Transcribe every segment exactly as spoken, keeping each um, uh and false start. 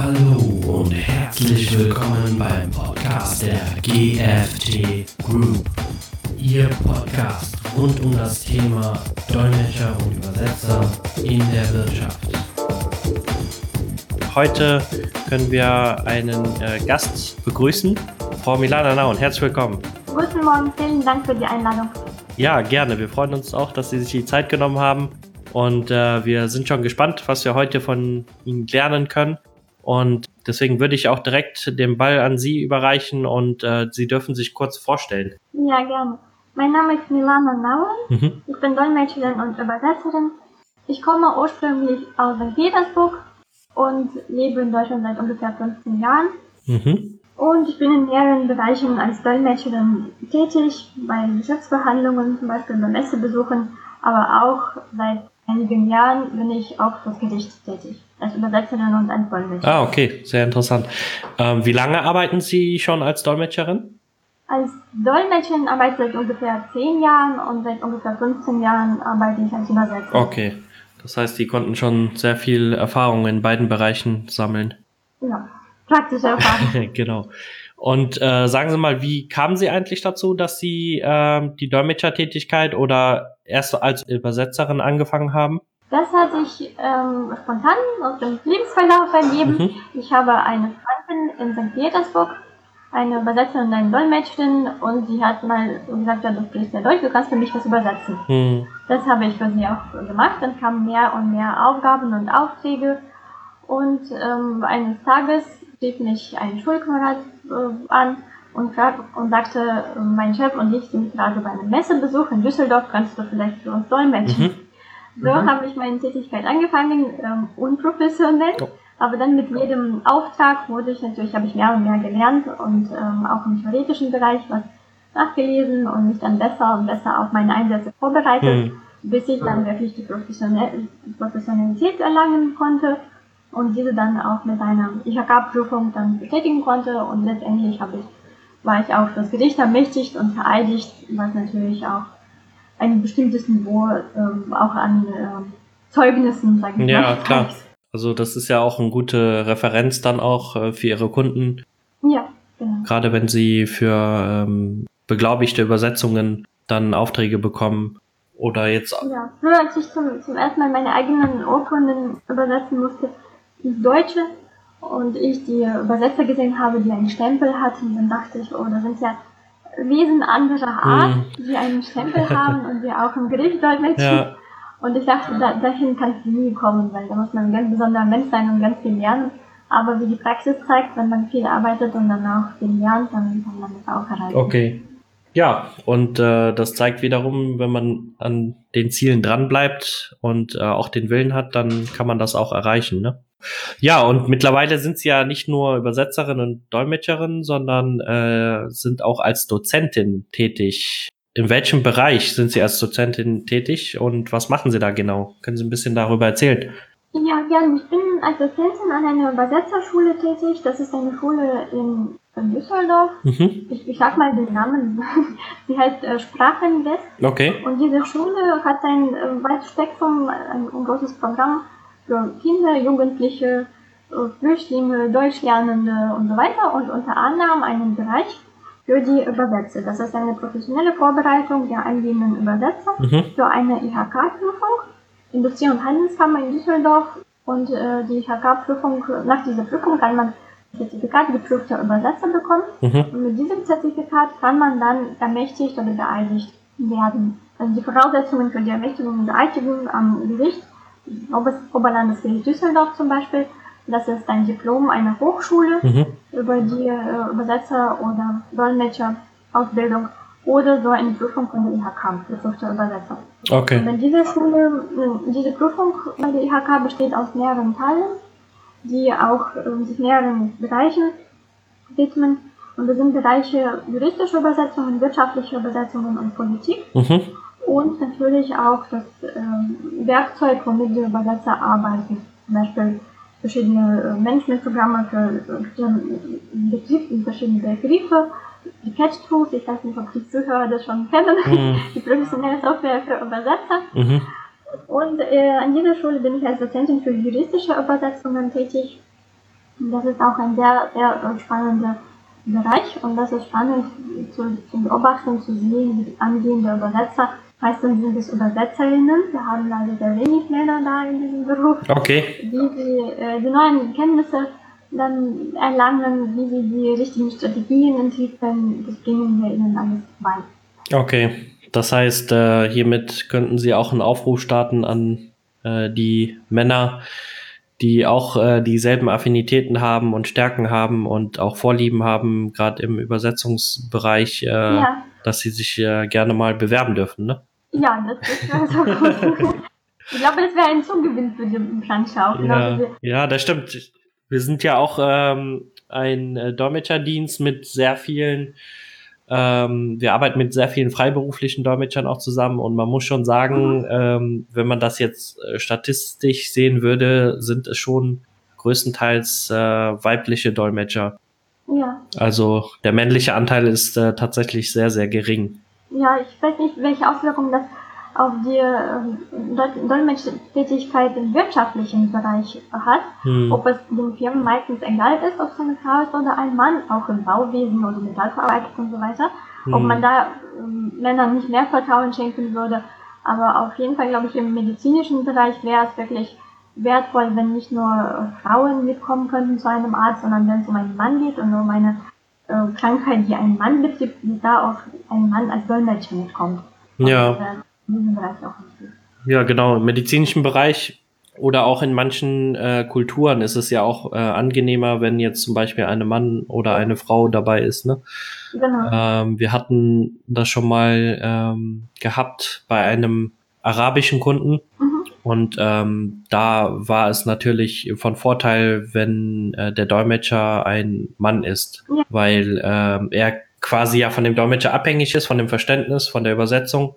Hallo und herzlich willkommen beim Podcast der G F T Group. Ihr Podcast rund um das Thema Dolmetscher und Übersetzer in der Wirtschaft. Heute können wir einen äh, Gast begrüßen, Frau Milana Nauen. Herzlich willkommen. Guten Morgen, vielen Dank für die Einladung. Ja, gerne. Wir freuen uns auch, dass Sie sich die Zeit genommen haben. Und äh, wir sind schon gespannt, was wir heute von Ihnen lernen können. Und deswegen würde ich auch direkt den Ball an Sie überreichen und äh, Sie dürfen sich kurz vorstellen. Ja, gerne. Mein Name ist Milana Nauen. Mhm. Ich bin Dolmetscherin und Übersetzerin. Ich komme ursprünglich aus Sankt Petersburg und lebe in Deutschland seit ungefähr fünfzehn Jahren. Mhm. Und ich bin in mehreren Bereichen als Dolmetscherin tätig, bei Geschäftsverhandlungen, zum Beispiel bei Messebesuchen, aber auch seit einigen Jahren bin ich auch fürs Gericht tätig, als Übersetzerin und als Dolmetscherin. Ah, okay, sehr interessant. Ähm, wie lange arbeiten Sie schon als Dolmetscherin? Als Dolmetscherin arbeite ich seit ungefähr zehn Jahren und seit ungefähr fünfzehn Jahren arbeite ich als Übersetzerin. Okay, das heißt, Sie konnten schon sehr viel Erfahrung in beiden Bereichen sammeln. Ja, praktische Erfahrung. Genau. Und äh, sagen Sie mal, wie kamen Sie eigentlich dazu, dass Sie äh, die Dolmetschertätigkeit oder erst als Übersetzerin angefangen haben? Das hat sich ähm, spontan aus dem Lebensverlauf ergeben. Mhm. Ich habe eine Freundin in Sankt Petersburg, eine Übersetzerin und eine Dolmetscherin, und sie hat mal gesagt, ja, du sprichst ja Deutsch, du kannst für mich was übersetzen. Mhm. Das habe ich für sie auch gemacht. Dann kamen mehr und mehr Aufgaben und Aufträge, und ähm, eines Tages rief mich ein Schulkamerad äh, an und, frag, und sagte, äh, mein Chef und ich sind gerade bei einem Messebesuch in Düsseldorf, kannst du vielleicht für uns dolmetschen? Mhm. So mhm. habe ich meine Tätigkeit angefangen, ähm, unprofessionell, oh. aber dann mit jedem Auftrag wurde ich natürlich, habe ich mehr und mehr gelernt und ähm, auch im theoretischen Bereich was nachgelesen und mich dann besser und besser auf meine Einsätze vorbereitet, mhm. bis ich dann wirklich die Professionell- Professionalität erlangen konnte und diese dann auch mit einer I H K-Prüfung dann bestätigen konnte, und letztendlich habe ich, war ich auch das Gericht ermächtigt und vereidigt, was natürlich auch ein bestimmtes Niveau ähm, auch an ähm, Zeugnissen, sage ich ja, mal. Ja, klar. Also das ist ja auch eine gute Referenz dann auch äh, für Ihre Kunden. Ja, genau. Gerade wenn Sie für ähm, beglaubigte Übersetzungen dann Aufträge bekommen oder jetzt... Ja, früher als ich zum, zum ersten Mal meine eigenen Urkunden übersetzen musste, ins Deutsche, und ich die Übersetzer gesehen habe, die einen Stempel hatten, dann dachte ich, oh, da sind ja Wesen anderer Art, mm. die einen Stempel haben und die auch im Gericht dolmetschen. Ja. Und ich dachte, da, dahin kann es nie kommen, weil da muss man ein ganz besonderer Mensch sein und ganz viel lernen. Aber wie die Praxis zeigt, wenn man viel arbeitet und dann auch viel lernt, dann kann man das auch erreichen. Okay. Ja, und äh, das zeigt wiederum, wenn man an den Zielen dran bleibt und äh, auch den Willen hat, dann kann man das auch erreichen, ne? Ja, und mittlerweile sind Sie ja nicht nur Übersetzerin und Dolmetscherin, sondern äh, sind auch als Dozentin tätig. In welchem Bereich sind Sie als Dozentin tätig und was machen Sie da genau? Können Sie ein bisschen darüber erzählen? Ja, gerne. Ich bin als Dozentin an einer Übersetzerschule tätig. Das ist eine Schule in, in Düsseldorf. Mhm. Ich, ich sag mal den Namen. Sie heißt äh, Sprachenwest. Okay. Und diese Schule hat ein äh, weites Spektrum, ein, ein großes Programm für Kinder, Jugendliche, Flüchtlinge, Deutschlernende und so weiter, und unter anderem einen Bereich für die Übersetzer. Das ist eine professionelle Vorbereitung der angehenden Übersetzer mhm. für eine I H K-Prüfung, Industrie- und Handelskammer in Düsseldorf, und äh, die I H K-Prüfung, nach dieser Prüfung kann man ein Zertifikat geprüfter Übersetzer bekommen, mhm. und mit diesem Zertifikat kann man dann ermächtigt oder geeinigt werden. Also die Voraussetzungen für die Ermächtigung und Vereidigung am Gericht, Ober- Oberlandesgericht Düsseldorf zum Beispiel, das ist ein Diplom einer Hochschule mhm. über die äh, Übersetzer- oder Dolmetscher-Ausbildung oder so eine Prüfung von der I H K, geprüfter Übersetzer. Okay. Und diese Schule, diese Prüfung bei der I H K besteht aus mehreren Teilen, die auch äh, sich mehreren Bereichen widmen. Und das sind Bereiche juristische Übersetzungen, wirtschaftliche Übersetzungen und Politik. Mhm. Und natürlich auch das äh, Werkzeug, womit die Übersetzer arbeiten. Zum Beispiel verschiedene äh, Managementprogramme für äh, verschiedene Begriffe, die Catch-Tools, ich weiß nicht, ob die Zuhörer das schon kennen, mhm. die professionelle Software für Übersetzer. Mhm. Und äh, an dieser Schule bin ich als Dozentin für juristische Übersetzungen tätig. Das ist auch ein sehr, sehr spannender Bereich und das ist spannend zu, zu beobachten, zu sehen, wie angehende Übersetzer, meistens sind es Übersetzerinnen, wir haben leider sehr wenig Männer da in diesem Beruf, okay. wie sie äh, die neuen Kenntnisse dann erlangen, wie sie die richtigen Strategien entwickeln, das bringen wir ihnen alles bei. Okay, das heißt, äh, hiermit könnten Sie auch einen Aufruf starten an äh, die Männer, die auch äh, dieselben Affinitäten haben und Stärken haben und auch Vorlieben haben, gerade im Übersetzungsbereich, äh, ja. dass sie sich äh, gerne mal bewerben dürfen, ne? Ja, das, das wäre so gut. Ich glaube, das wäre ein Zugewinn für die Branche auch. Ja, ja, das stimmt. Wir sind ja auch ähm, ein äh, Dolmetscherdienst mit sehr vielen Ähm, wir arbeiten mit sehr vielen freiberuflichen Dolmetschern auch zusammen und man muss schon sagen, ähm, wenn man das jetzt äh, statistisch sehen würde, sind es schon größtenteils äh, weibliche Dolmetscher. Ja. Also der männliche Anteil ist äh, tatsächlich sehr, sehr gering. Ja, ich weiß nicht, welche Auswirkungen das auf die äh, Dolmetschtätigkeit im wirtschaftlichen Bereich hat. Hm. Ob es den Firmen meistens egal ist, ob es eine Frau ist oder ein Mann, auch im Bauwesen oder Metallverarbeitung und so weiter. Hm. Ob man da äh, Männern nicht mehr Vertrauen schenken würde. Aber auf jeden Fall, glaube ich, im medizinischen Bereich wäre es wirklich wertvoll, wenn nicht nur Frauen mitkommen könnten zu einem Arzt, sondern wenn es um einen Mann geht und um eine äh, Krankheit, die einen Mann betrifft, da auch ein Mann als Dolmetscher mitkommt. Ja. Und, äh, in diesem Bereich auch nicht. Ja, genau. Im medizinischen Bereich oder auch in manchen äh, Kulturen ist es ja auch äh, angenehmer, wenn jetzt zum Beispiel eine Mann oder eine Frau dabei ist, ne? Genau. Ähm, wir hatten das schon mal ähm, gehabt bei einem arabischen Kunden. Mhm. Und ähm, da war es natürlich von Vorteil, wenn äh, der Dolmetscher ein Mann ist, ja. weil ähm, er quasi ja von dem Dolmetscher abhängig ist, von dem Verständnis, von der Übersetzung.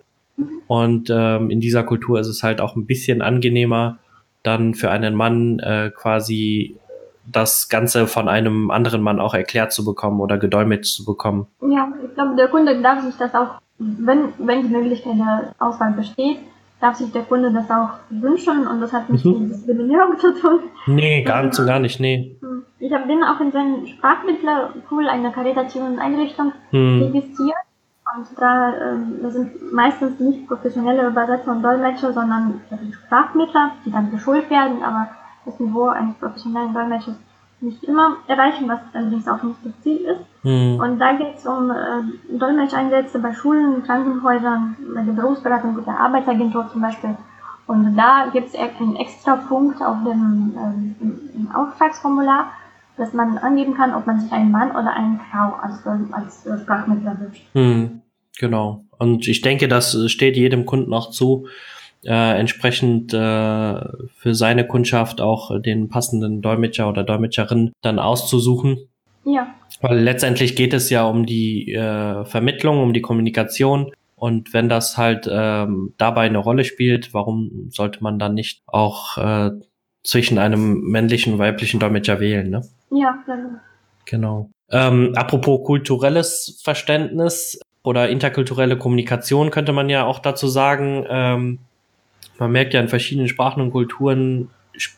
Und ähm, in dieser Kultur ist es halt auch ein bisschen angenehmer, dann für einen Mann äh, quasi das Ganze von einem anderen Mann auch erklärt zu bekommen oder gedolmetscht zu bekommen. Ja, ich glaube, der Kunde darf sich das auch, wenn, wenn die Möglichkeit der Auswahl besteht, darf sich der Kunde das auch wünschen und das hat nicht Mhm. mit Diskriminierung zu tun. Nee, gar nicht so gar nicht, nee. Ich hab- bin auch in so einem Sprachmittlerpool einer karitativen Einrichtung Hm. registriert. Und da ähm, das sind meistens nicht professionelle Übersetzer und Dolmetscher, sondern Sprachmittler, die dann geschult werden, aber das Niveau eines professionellen Dolmetschers nicht immer erreichen, was allerdings auch nicht das Ziel ist. Hm. Und da geht es um äh, Dolmetscheinsätze bei Schulen, Krankenhäusern, bei der Berufsberatung der Arbeitsagentur zum Beispiel. Und da gibt es einen extra Punkt auf dem ähm, im Auftragsformular, dass man angeben kann, ob man sich einen Mann oder eine Frau als, als äh, Sprachmittler wünscht. Hm, genau. Und ich denke, das steht jedem Kunden auch zu, äh, entsprechend äh, für seine Kundschaft auch den passenden Dolmetscher oder Dolmetscherin dann auszusuchen. Ja. Weil letztendlich geht es ja um die äh, Vermittlung, um die Kommunikation. Und wenn das halt ähm, dabei eine Rolle spielt, warum sollte man dann nicht auch äh, zwischen einem männlichen und weiblichen Dolmetscher wählen, ne? Ja, genau. Genau. Ähm, apropos kulturelles Verständnis oder interkulturelle Kommunikation könnte man ja auch dazu sagen. Ähm, man merkt ja in verschiedenen Sprachen und Kulturen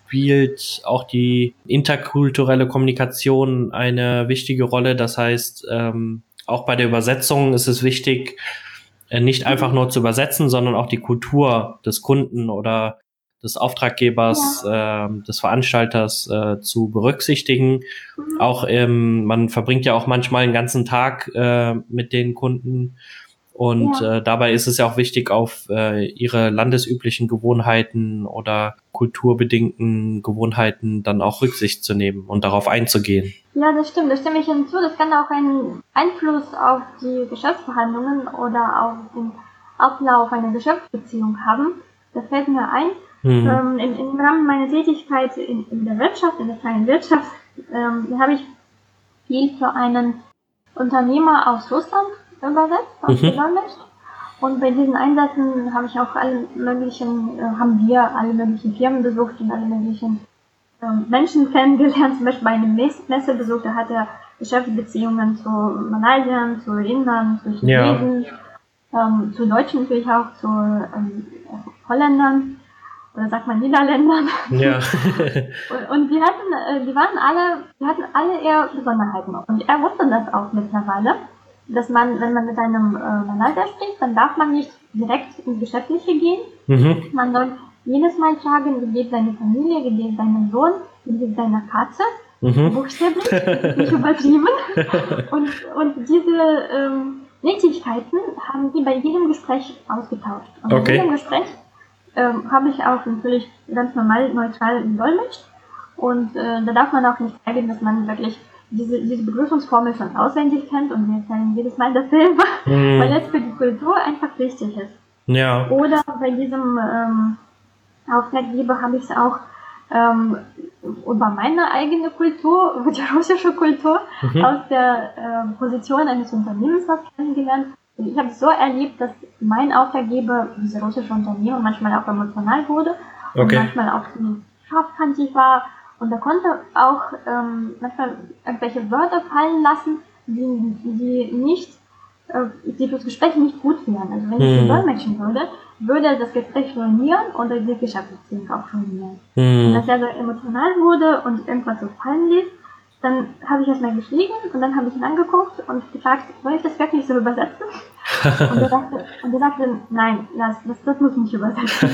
spielt auch die interkulturelle Kommunikation eine wichtige Rolle. Das heißt, ähm, auch bei der Übersetzung ist es wichtig, äh, nicht einfach nur zu übersetzen, sondern auch die Kultur des Kunden oder des Auftraggebers, ja. äh, des Veranstalters äh, zu berücksichtigen. Mhm. Auch ähm, man verbringt ja auch manchmal einen ganzen Tag äh, mit den Kunden und ja. äh, dabei ist es ja auch wichtig, auf äh, ihre landesüblichen Gewohnheiten oder kulturbedingten Gewohnheiten dann auch Rücksicht zu nehmen und darauf einzugehen. Ja, das stimmt, das stimme ich hinzu. Das kann auch einen Einfluss auf die Geschäftsverhandlungen oder auf den Ablauf einer Geschäftsbeziehung haben. Das fällt mir ein. Mhm. Ähm, im, Im Rahmen meiner Tätigkeit in, in der Wirtschaft, in der freien Wirtschaft, ähm, habe ich viel für einen Unternehmer aus Russland übersetzt und mhm. gedolmetscht. Und bei diesen Einsätzen habe ich auch alle möglichen, äh, haben wir alle möglichen Firmen besucht und alle möglichen äh, Menschen kennengelernt. Zum Beispiel bei einem Messebesuch, da hat er Geschäftsbeziehungen zu Malaysiern, zu Indern, zu Chinesen, ja. ähm, zu Deutschen natürlich auch, zu ähm, Holländern. oder sagt man Niederländern. Ja. und, und die hatten, äh, die waren alle, die hatten alle eher Besonderheiten. Und er wusste das auch mittlerweile, dass man, wenn man mit einem äh, Malaysier spricht, dann darf man nicht direkt ins Geschäftliche gehen. Mhm. Man soll jedes Mal fragen, wie geht deine Familie, wie geht dein Sohn, wie geht deine Katze. Mhm. Buchstäblich, nicht übertrieben. und, und diese ähm, Nettigkeiten haben die bei jedem Gespräch ausgetauscht. Und okay. Bei jedem Gespräch ähm, habe ich auch natürlich ganz normal neutral dolmetscht. Und äh, da darf man auch nicht zeigen, dass man wirklich diese, diese Begrüßungsformel schon auswendig kennt und wir erzählen jedes Mal dasselbe, mhm. weil das für die Kultur einfach wichtig ist. Ja. Oder bei diesem ähm, Auftraggeber habe ich es auch ähm, über meine eigene Kultur, über die russische Kultur, mhm. aus der äh, Position eines Unternehmens was kennengelernt. Und ich habe es so erlebt, dass mein Auftraggeber, diese russische Unternehmen, manchmal auch emotional wurde und okay. manchmal auch scharfkantig war. Und er konnte auch ähm, manchmal irgendwelche Wörter fallen lassen, die, die nicht, äh, die das Gespräch nicht gut wären. Also wenn ich sie dolmetschen würde, würde das Gespräch ruinieren oder die Geschäftsbeziehung auch ruinieren. Hm. Und dass er so emotional wurde und irgendwas so fallen ließ, dann habe ich erstmal geschwiegen und dann habe ich ihn angeguckt und gefragt, soll ich das wirklich so übersetzen? und, er sagte, und er sagte, nein, das, das, das muss nicht übersetzen.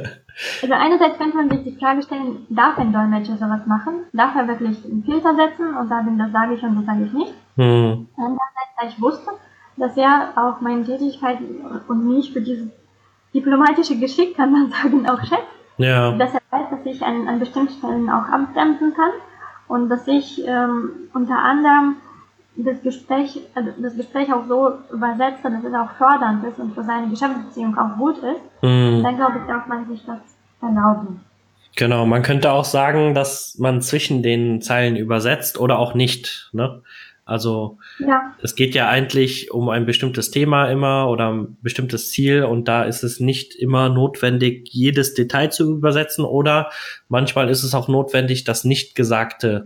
Also einerseits könnte man sich die Frage stellen, darf ein Dolmetscher sowas machen? Darf er wirklich einen Filter setzen und sagen, das sage ich und das sage ich nicht? Hm. Andererseits, da ich wusste, dass er auch meine Tätigkeit und mich für dieses diplomatische Geschick, kann man sagen, auch schätzt. Ja. Dass er weiß, dass ich an, an bestimmten Stellen auch abbremsen kann und dass ich ähm, unter anderem das Gespräch, also das Gespräch auch so übersetze, dass es auch fördernd ist und für seine Geschäftsbeziehung auch gut ist. Mhm. Dann glaube ich, darf man sich das erlauben. Genau, man könnte auch sagen, dass man zwischen den Zeilen übersetzt oder auch nicht, ne? Also ja. Es geht ja eigentlich um ein bestimmtes Thema immer oder ein bestimmtes Ziel und da ist es nicht immer notwendig, jedes Detail zu übersetzen oder manchmal ist es auch notwendig, das Nicht-Gesagte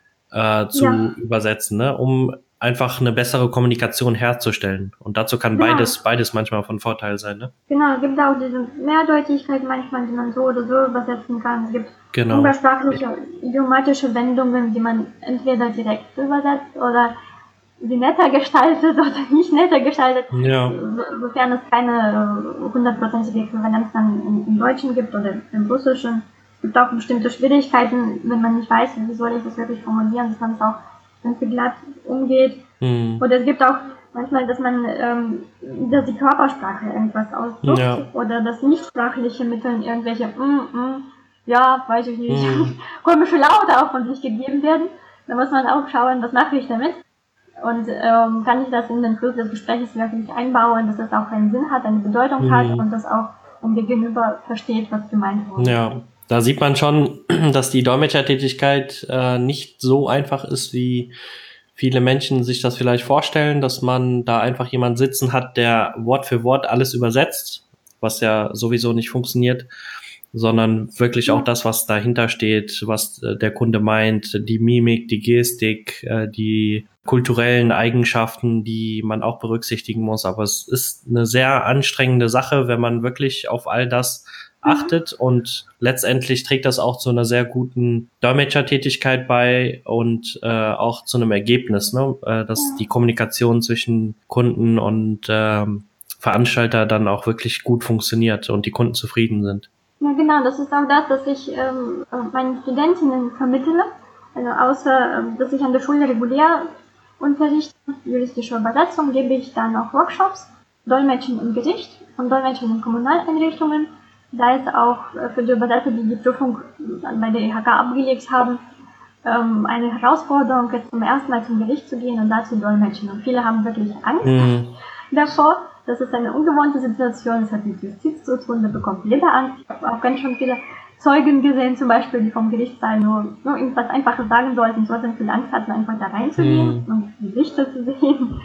äh, zu ja. übersetzen, ne? Um einfach eine bessere Kommunikation herzustellen. Und dazu kann genau. beides beides manchmal von Vorteil sein, ne? Genau, es gibt auch diese Mehrdeutigkeit manchmal, die man so oder so übersetzen kann. Es gibt genau. umgangssprachliche, idiomatische Wendungen, die man entweder direkt übersetzt oder sie netter gestaltet oder nicht netter gestaltet, ja. sofern es keine hundertprozentige Äquivalenz dann im, im Deutschen gibt oder im Russischen. Es gibt auch bestimmte Schwierigkeiten, wenn man nicht weiß, wie soll ich das wirklich formulieren, dass man es auch ganz glatt umgeht. Mhm. Oder es gibt auch manchmal, dass man, ähm, dass die Körpersprache irgendwas ausdrückt ja. oder das nichtsprachliche Mittel irgendwelche, mm, mm, ja, weiß ich nicht, mhm. komische Laute auch von sich gegeben werden. Da muss man auch schauen, was mache ich damit. Und ähm, kann ich das in den Fluss des Gesprächs wirklich einbauen, dass das auch einen Sinn hat, eine Bedeutung mhm. hat und dass auch ein Gegenüber versteht, was gemeint wurde. Ja, da sieht man schon, dass die Dolmetschertätigkeit äh, nicht so einfach ist, wie viele Menschen sich das vielleicht vorstellen, dass man da einfach jemanden sitzen hat, der Wort für Wort alles übersetzt, was ja sowieso nicht funktioniert, sondern wirklich auch das, was dahinter steht, was äh, der Kunde meint, die Mimik, die Gestik, äh, die kulturellen Eigenschaften, die man auch berücksichtigen muss. Aber es ist eine sehr anstrengende Sache, wenn man wirklich auf all das achtet mhm. und letztendlich trägt das auch zu einer sehr guten Dolmetschertätigkeit bei und äh, auch zu einem Ergebnis, ne? äh, dass ja. die Kommunikation zwischen Kunden und äh, Veranstalter dann auch wirklich gut funktioniert und die Kunden zufrieden sind. Ja, genau, das ist auch das, was ich ähm, meinen Studentinnen vermittle. Also außer, dass ich an der Schule regulär unterrichte, juristische Übersetzung, gebe ich dann auch Workshops, Dolmetschen im Gericht und Dolmetschen in Kommunaleinrichtungen. Da ist auch für die Übersetzer, die die Prüfung bei der I H K abgelegt haben, ähm, eine Herausforderung, jetzt zum ersten Mal zum Gericht zu gehen und da zu dolmetschen. Und viele haben wirklich Angst mhm. davor. Das ist eine ungewohnte Situation, das hat mit Justiz zu tun, da bekommt jeder Angst. Ich habe auch ganz schon viele Zeugen gesehen, zum Beispiel, die vom Gerichtssaal nur, nur irgendwas Einfaches sagen sollten, so dann viel Angst hatten, einfach da reinzugehen mhm. und die Gesichter zu sehen.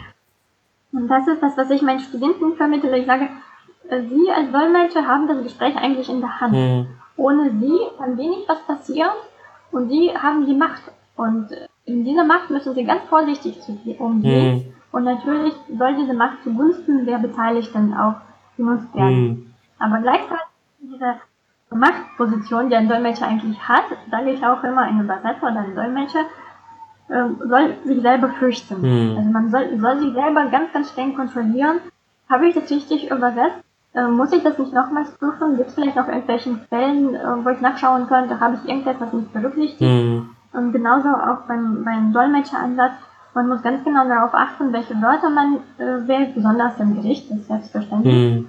Und das ist das, was ich meinen Studenten vermittle. Ich sage, Sie als Dolmetscher haben das Gespräch eigentlich in der Hand. Mhm. Ohne Sie kann wenig was passieren und Sie haben die Macht. Und in dieser Macht müssen Sie ganz vorsichtig umgehen. Mhm. Und natürlich soll diese Macht zugunsten der Beteiligten auch genutzt werden. Mhm. Aber gleichzeitig diese Machtposition, die ein Dolmetscher eigentlich hat, sage ich auch immer, ein Übersetzer oder ein Dolmetscher, äh, soll sich selber fürchten. Mhm. Also man soll, soll sich selber ganz, ganz streng kontrollieren. Habe ich das richtig übersetzt? Äh, muss ich das nicht nochmals prüfen? Gibt es vielleicht noch irgendwelche Quellen, äh, wo ich nachschauen könnte? Habe ich irgendetwas nicht berücksichtigt? Mhm. Und genauso auch beim, beim Dolmetscheransatz. Man muss ganz genau darauf achten, welche Wörter man äh, wählt, besonders im Gericht, das ist selbstverständlich. Mhm.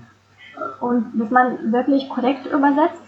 Und dass man wirklich korrekt übersetzt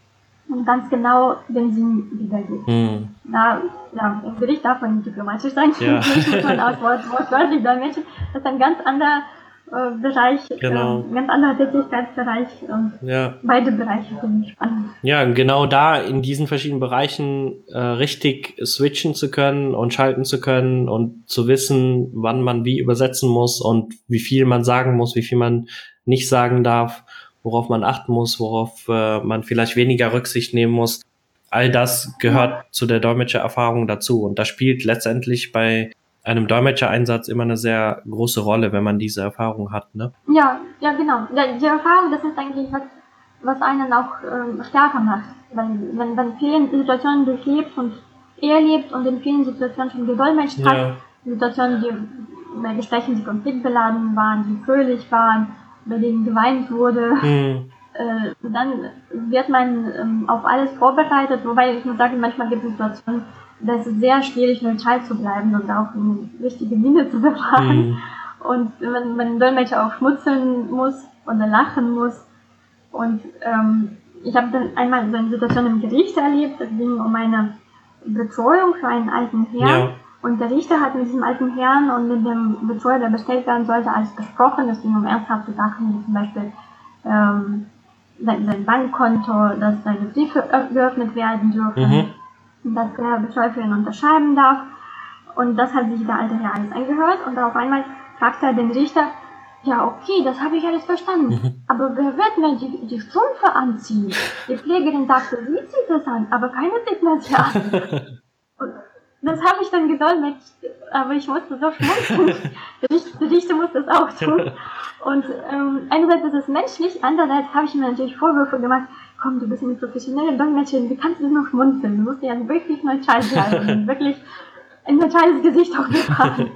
und ganz genau den Sinn wiedergibt. Mhm. Da, ja, im Gericht darf man nicht diplomatisch sein, ja. muss man auch wort, wortwörtlich dolmetschen. Das ist ein ganz anderer äh, Bereich, genau. äh, ganz anderer Tätigkeitsbereich. Und ja. Beide Bereiche finde ich spannend. Ja, genau da in diesen verschiedenen Bereichen äh, richtig switchen zu können und schalten zu können und zu wissen, wann man wie übersetzen muss und wie viel man sagen muss, wie viel man nicht sagen darf, worauf man achten muss, worauf äh, man vielleicht weniger Rücksicht nehmen muss. All das gehört ja. zu der Dolmetschererfahrung dazu. Und das spielt letztendlich bei einem Dolmetschereinsatz immer eine sehr große Rolle, wenn man diese Erfahrung hat, ne? Ja, ja, genau. Die Erfahrung, das ist eigentlich was, was einen auch ähm, stärker macht. Weil wenn man vielen Situationen durchlebt und erlebt und in vielen Situationen schon gedolmetscht ja. hat, Situationen, die bei Gesprächen, die konfliktbeladen waren, die fröhlich waren, bei denen geweint wurde, mhm. äh, dann wird man ähm, auf alles vorbereitet, wobei ich muss sagen, manchmal gibt es Situationen, da ist es sehr schwierig, neutral zu bleiben und auch eine richtige Miene zu bewahren. Mhm. Und wenn man Dolmetscher auch schmunzeln muss oder lachen muss. Und ähm, ich habe dann einmal so eine Situation im Gericht erlebt, es ging um eine Betreuung für einen alten Herrn. Ja. Und der Richter hat mit diesem alten Herrn und mit dem Betreuer, der bestellt werden sollte, alles besprochen. Es ging um ernsthafte Sachen, wie zum Beispiel ähm, sein, sein Bankkonto, dass seine Briefe geöffnet werden dürfen, mhm. dass der Betreuer für ihn unterschreiben darf. Und das hat sich der alte Herr alles angehört. Und auf einmal fragt er den Richter, ja okay, das habe ich alles verstanden, mhm. aber wer wird mir die, die Strümpfe anziehen? Die Pflegerin sagte, sie zieht das an, aber keiner zieht mir sie an. Und das habe ich dann gedolmetscht, aber ich musste so schmunzeln. Der Richter muss das auch tun. Und ähm, einerseits ist es menschlich, andererseits habe ich mir natürlich Vorwürfe gemacht, komm, du bist eine professionelle Dolmetscherin, wie kannst du denn noch schmunzeln? Du musst ja wirklich neutral bleiben und wirklich ein neutrales Gesicht auch bewahren.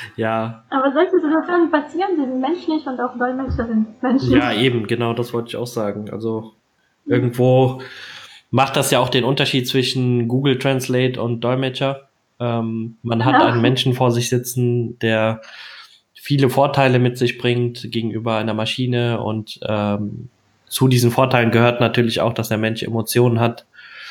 Ja. Aber solche Situationen passieren, sie sind menschlich und auch Dolmetscher sind menschlich. Ja, eben, genau, das wollte ich auch sagen. Also irgendwo macht das ja auch den Unterschied zwischen Google Translate und Dolmetscher. Ähm, man hat einen Menschen vor sich sitzen, der viele Vorteile mit sich bringt gegenüber einer Maschine und ähm, zu diesen Vorteilen gehört natürlich auch, dass der Mensch Emotionen hat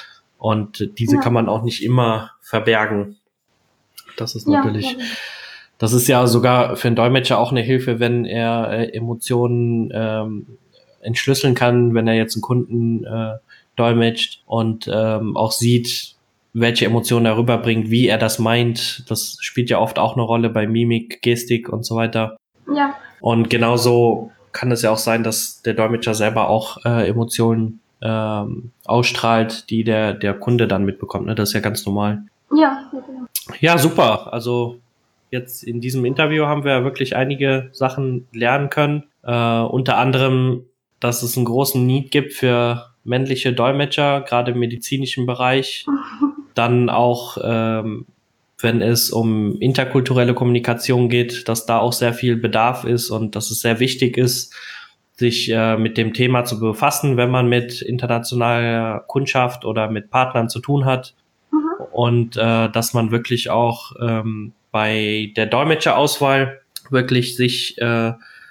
und diese ja. kann man auch nicht immer verbergen. Das ist natürlich, ja, ja. das ist ja sogar für einen Dolmetscher auch eine Hilfe, wenn er äh, Emotionen ähm, entschlüsseln kann, wenn er jetzt einen Kunden äh, dolmetscht und ähm, auch sieht, welche Emotionen er rüberbringt, wie er das meint. Das spielt ja oft auch eine Rolle bei Mimik, Gestik und so weiter. Ja. Und genauso kann es ja auch sein, dass der Dolmetscher selber auch äh, Emotionen ähm, ausstrahlt, die der der Kunde dann mitbekommt. Ne? Das ist ja ganz normal. Ja, genau. Ja, super. Also jetzt in diesem Interview haben wir wirklich einige Sachen lernen können. Äh, unter anderem, dass es einen großen Need gibt für männliche Dolmetscher, gerade im medizinischen Bereich. Dann auch, ähm, wenn es um interkulturelle Kommunikation geht, dass da auch sehr viel Bedarf ist und dass es sehr wichtig ist, sich äh, mit dem Thema zu befassen, wenn man mit internationaler Kundschaft oder mit Partnern zu tun hat. Mhm. Und äh, dass man wirklich auch ähm, bei der Dolmetscherauswahl wirklich sich äh,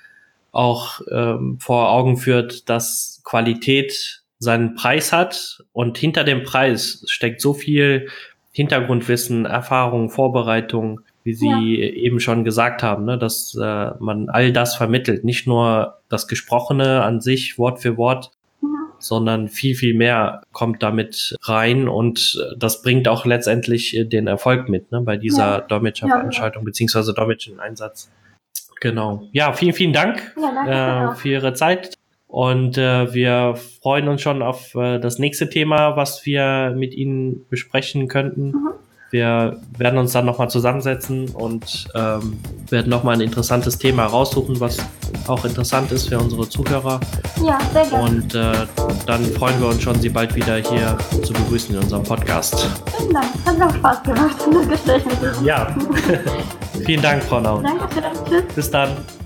auch ähm, vor Augen führt, dass Qualität seinen Preis hat und hinter dem Preis steckt so viel Hintergrundwissen, Erfahrung, Vorbereitung, wie Sie ja. eben schon gesagt haben, ne, dass äh, man all das vermittelt, nicht nur das Gesprochene an sich, Wort für Wort, ja. sondern viel, viel mehr kommt damit rein und das bringt auch letztendlich den Erfolg mit, ne, bei dieser ja. Dolmetscherveranstaltung ja. beziehungsweise Dolmetschen-Einsatz. Genau. Ja, vielen, vielen Dank ja, äh, für Ihre Zeit. Und äh, wir freuen uns schon auf äh, das nächste Thema, was wir mit Ihnen besprechen könnten. Mhm. Wir werden uns dann nochmal zusammensetzen und ähm, werden nochmal ein interessantes Thema raussuchen, was auch interessant ist für unsere Zuhörer. Ja, sehr gerne. Und äh, dann freuen wir uns schon, Sie bald wieder hier zu begrüßen in unserem Podcast. Vielen Dank. Hat auch Spaß gemacht, das Gespräch mit Ihnen. Ja. Vielen Dank, Frau Naun. Danke schön. Tschüss. Bis dann.